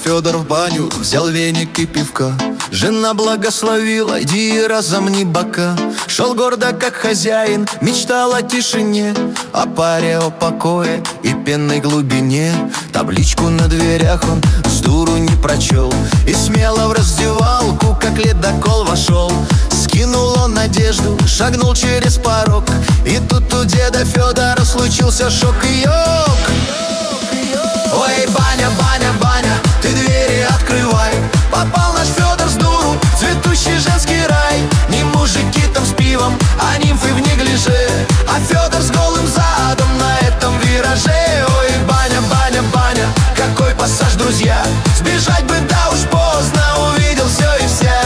Федор в баню, взял веник и пивка. Жена благословила, иди и разомни бока. Шел гордо как хозяин, мечтал о тишине, о паре, о покое и пенной глубине. Табличку на дверях он с дуру не прочел и смело в раздевалку, как ледокол, вошел. Скинул он одежду, шагнул через порог, и тут у деда Федора случился шок и йог. Ой, баня, баня, баня, ты двери открывай. Попал наш Федор с дуру, цветущий женский рай. Не мужики там с пивом, а нимфы в неглиже, а Федор с голым задом на этом вираже. Ой, баня, баня, баня, какой пассаж, друзья. Сбежать бы, да уж поздно, увидел все и вся.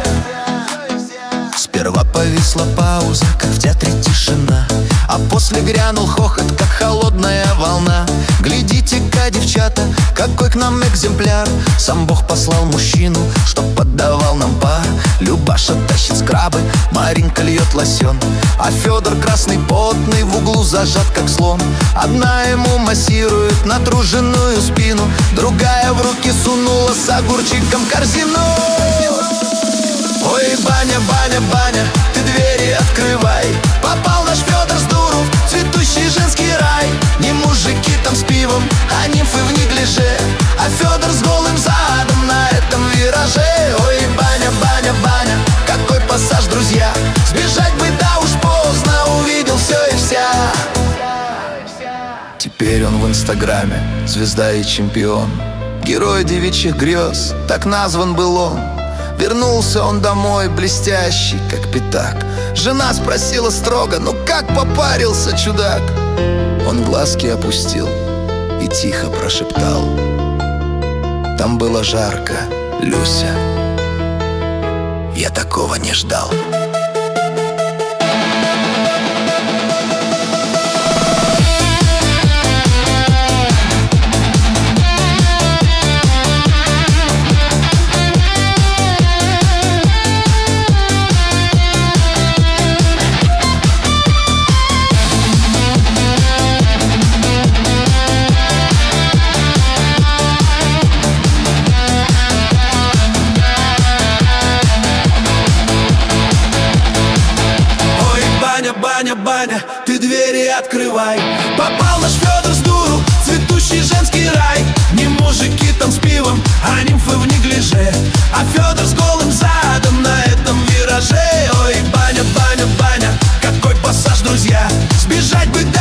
Сперва повисла пауза, как в театре тишина, а после грянул хохот, как холодная волна. Глядите-ка, девчата, какой к нам экземпляр. Сам Бог послал мужчину, чтоб поддавал нам пар. Любаша тащит скрабы, Маринка льет лосьон, а Федор красный, потный, в углу зажат, как слон. Одна ему массирует натруженную спину, другая в руки сунула с огурчиком корзину. Ой, баня, баня, баня, ты двери открывай. Попал наш Федор с дуру в цветущий женский рай. Не мужики там с пивом, а нимфы в неглиже, а Федор с голым задом на этом вираже. Ой, баня, баня, баня, какой пассаж, друзья. Сбежать бы, да уж поздно, увидел все и вся. Теперь он в инстаграме звезда и чемпион, герой девичьих грез, так назван был он. Вернулся он домой блестящий, как пятак. Жена спросила строго: ну как попарился, чудак? Он глазки опустил и тихо прошептал: там было жарко, Люся, я такого не ждал. Баня, баня, ты двери открывай. Попал наш Федор с дуру, цветущий женский рай. Не мужики там с пивом, а нимфы в неглиже, а Федор с голым задом на этом вираже. Ой, баня, баня, баня, какой пассаж, друзья. Сбежать бы,